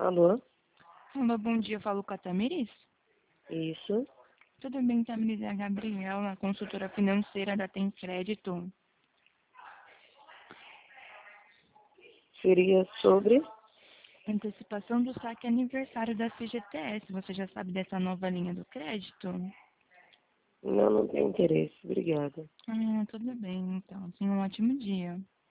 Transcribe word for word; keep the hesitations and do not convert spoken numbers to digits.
Alô? Alô, bom dia, eu falo com a Tamiris. Isso. Tudo bem, Tamiris? É a Gabriela, consultora financeira da Tem Crédito. Seria sobre? Antecipação do saque aniversário da C G T S. Você já sabe dessa nova linha do crédito? Não, não tenho interesse. Obrigada. Ah, tudo bem, então. Tenha um ótimo dia.